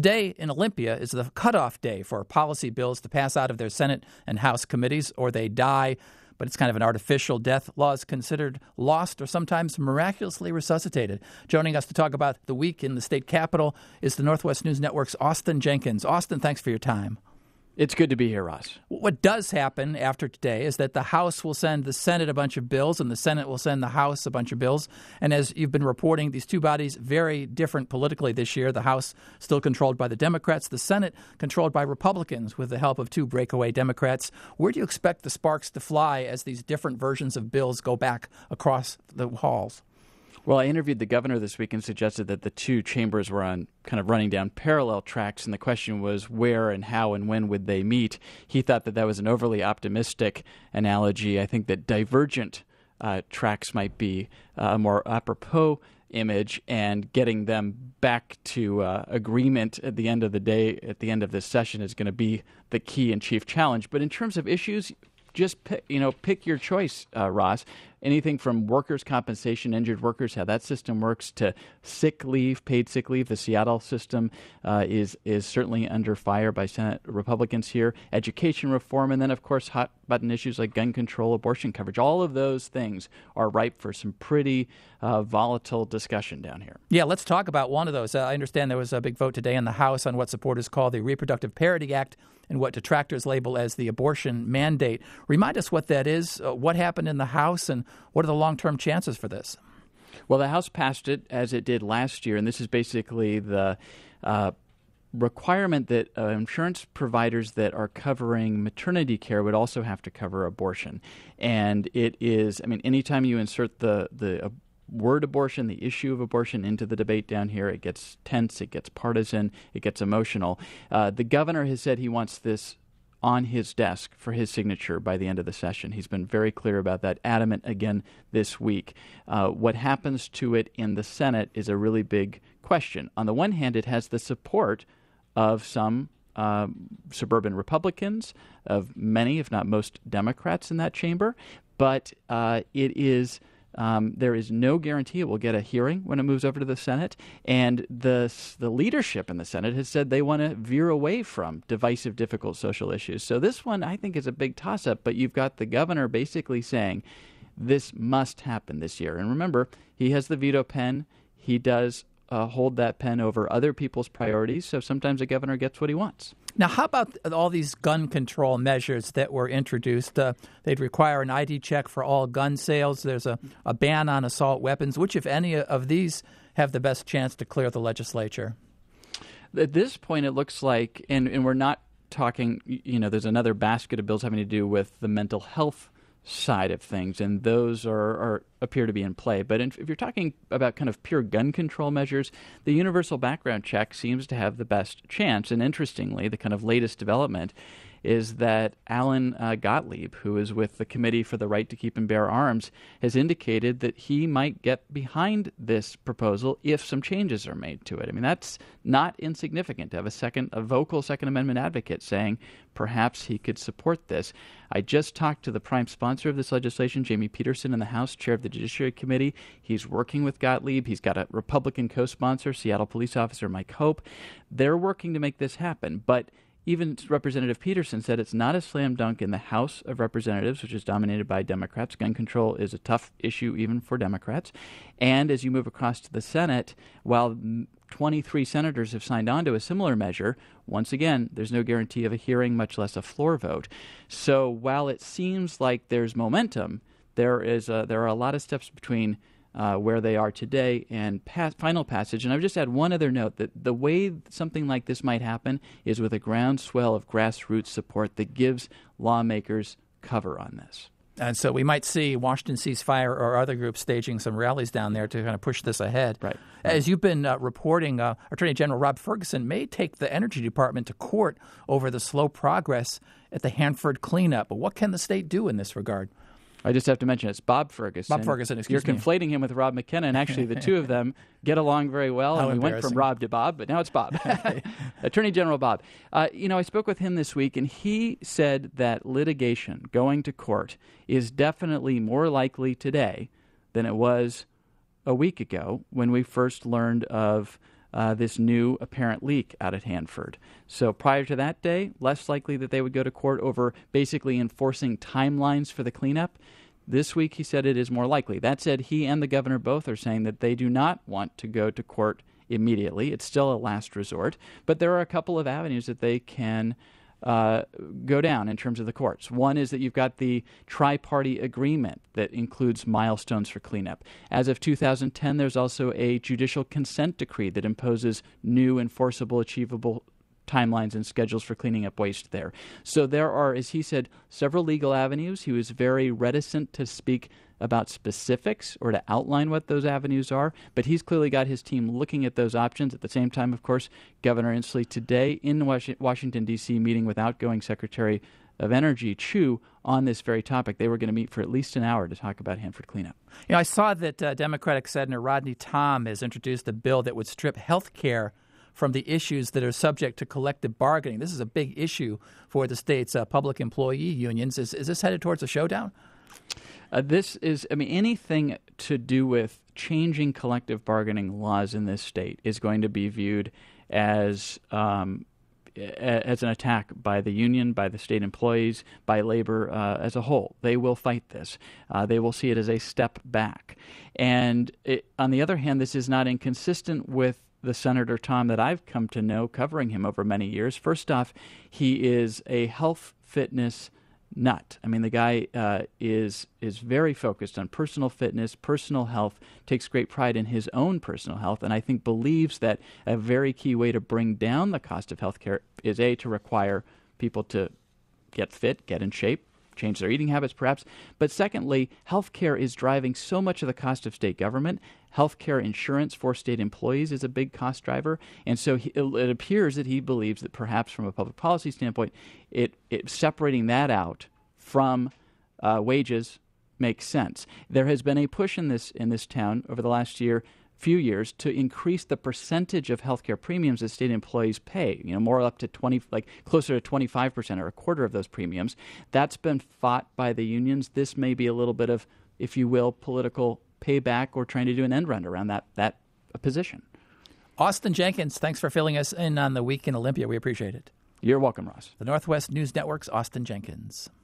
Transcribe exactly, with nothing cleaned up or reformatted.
Today in Olympia is the cutoff day for policy bills to pass out of their Senate and House committees, or they die. But it's kind of an artificial death. Law is considered lost or sometimes miraculously resuscitated. Joining us to talk about the week in the state capitol is the Northwest News Network's Austin Jenkins. Austin, thanks for your time. It's good to be here, Ross. What does happen after today is that the House will send the Senate a bunch of bills, and the Senate will send the House a bunch of bills. And as you've been reporting, these two bodies very different politically this year. The House still controlled by the Democrats, the Senate controlled by Republicans with the help of two breakaway Democrats. Where do you expect the sparks to fly as these different versions of bills go back across the halls? Well, I interviewed the governor this week and suggested that the two chambers were on kind of running down parallel tracks, and the question was where and how and when would they meet. He thought that that was an overly optimistic analogy. I think that divergent uh, tracks might be a more apropos image, and getting them back to uh, agreement at the end of the day, at the end of this session, is going to be the key and chief challenge. But in terms of issues, just pick, you know, pick your choice, uh, Ross. Anything from workers' compensation, injured workers, how that system works, to sick leave, paid sick leave. The Seattle system uh, is is certainly under fire by Senate Republicans here. Education reform, and then, of course, hot button issues like gun control, abortion coverage. All of those things are ripe for some pretty uh, volatile discussion down here. Yeah, let's talk about one of those. Uh, I understand there was a big vote today in the House on what supporters call the Reproductive Parity Act and what detractors label as the abortion mandate. Remind us what that is, uh, what happened in the House, and what are the long-term chances for this? Well, the House passed it as it did last year, and this is basically the uh, requirement that uh, insurance providers that are covering maternity care would also have to cover abortion. And it is, I mean, anytime you insert the the uh, word abortion, the issue of abortion into the debate down here, it gets tense, it gets partisan, it gets emotional. Uh, the governor has said he wants this on his desk for his signature by the end of the session. He's been very clear about that, adamant again this week. Uh, what happens to it in the Senate is a really big question. On the one hand, it has the support of some uh, suburban Republicans, of many, if not most, Democrats in that chamber, but uh, it is Um, there is no guarantee it will get a hearing when it moves over to the Senate, and the the leadership in the Senate has said they want to veer away from divisive, difficult social issues. So this one, I think, is a big toss-up, but you've got the governor basically saying this must happen this year. And remember, he has the veto pen. He does uh, hold that pen over other people's priorities, so sometimes a governor gets what he wants. Now, how about all these gun control measures that were introduced? Uh, they'd require an I D check for all gun sales. There's a, a ban on assault weapons. Which, if any, of these have the best chance to clear the legislature? At this point, it looks like, and, and we're not talking, you know, there's another basket of bills having to do with the mental health side of things, and those are, are appear to be in play. But in, if you're talking about kind of pure gun control measures, the universal background check seems to have the best chance. And interestingly, the kind of latest development is that Alan uh, Gottlieb, who is with the Committee for the Right to Keep and Bear Arms, has indicated that he might get behind this proposal if some changes are made to it. I mean, that's not insignificant to have a second, a vocal Second Amendment advocate saying perhaps he could support this. I just talked to the prime sponsor of this legislation, Jamie Peterson, in the House, chair of the Judiciary Committee. He's working with Gottlieb. He's got a Republican co-sponsor, Seattle police officer Mike Hope. They're working to make this happen, but even Representative Peterson said it's not a slam dunk in the House of Representatives, which is dominated by Democrats. Gun control is a tough issue even for Democrats. And as you move across to the Senate, while twenty-three senators have signed on to a similar measure, once again, there's no guarantee of a hearing, much less a floor vote. So while it seems like there's momentum, there is a, there are a lot of steps between Uh, where they are today and pass, final passage. And I would just add one other note, that the way something like this might happen is with a groundswell of grassroots support that gives lawmakers cover on this. And so we might see Washington Ceasefire or other groups staging some rallies down there to kind of push this ahead. Right. As you've been uh, reporting, uh, Attorney General Rob Ferguson may take the Energy Department to court over the slow progress at the Hanford cleanup. But what can the state do in this regard? I just have to mention it's Bob Ferguson. Bob Ferguson, excuse You're me. conflating him with Rob McKenna, and actually the two of them get along very well. How and we went from Rob to Bob, but now it's Bob. Attorney General Bob. Uh, you know, I spoke with him this week, and he said that litigation, going to court, is definitely more likely today than it was a week ago when we first learned of uh, this new apparent leak out at Hanford. So prior to that day, less likely that they would go to court over basically enforcing timelines for the cleanup. This week, he said it is more likely. That said, he and the governor both are saying that they do not want to go to court immediately. It's still a last resort. But there are a couple of avenues that they can uh, go down in terms of the courts. One is that you've got the tri-party agreement that includes milestones for cleanup. As of two thousand ten, there's also a judicial consent decree that imposes new enforceable, achievable timelines and schedules for cleaning up waste there. So there are, as he said, several legal avenues. He was very reticent to speak about specifics or to outline what those avenues are, but he's clearly got his team looking at those options. At the same time, of course, Governor Inslee today in Washington, D C, meeting with outgoing Secretary of Energy Chu on this very topic. They were going to meet for at least an hour to talk about Hanford cleanup. You know, I saw that uh, Democratic Senator Rodney Tom has introduced a bill that would strip health care from the issues that are subject to collective bargaining. This is a big issue for the state's uh, public employee unions. Is, is this headed towards a showdown? Uh, this is, I mean, anything to do with changing collective bargaining laws in this state is going to be viewed as um, as an attack by the union, by the state employees, by labor uh, as a whole. They will fight this. Uh, they will see it as a step back. And it, on the other hand, this is not inconsistent with the Senator Tom that I've come to know, covering him over many years. First off, he is a health fitness nut. I mean, the guy uh, is is very focused on personal fitness, personal health, takes great pride in his own personal health, and I think believes that a very key way to bring down the cost of health care is, A, to require people to get fit, get in shape, change their eating habits perhaps, but secondly, health care is driving so much of the cost of state government. Health care insurance for state employees is a big cost driver, and so he, it appears that he believes that perhaps from a public policy standpoint, it, it separating that out from uh, wages makes sense. There has been a push in this in this town over the last year, few years, to increase the percentage of healthcare premiums that state employees pay. You know, more up to twenty, like closer to twenty-five percent or a quarter of those premiums. That's been fought by the unions. This may be a little bit of, if you will, political payback or trying to do an end run around that that position. Austin Jenkins, thanks for filling us in on the Week in Olympia. We appreciate it. You're welcome, Ross. The Northwest News Network's Austin Jenkins.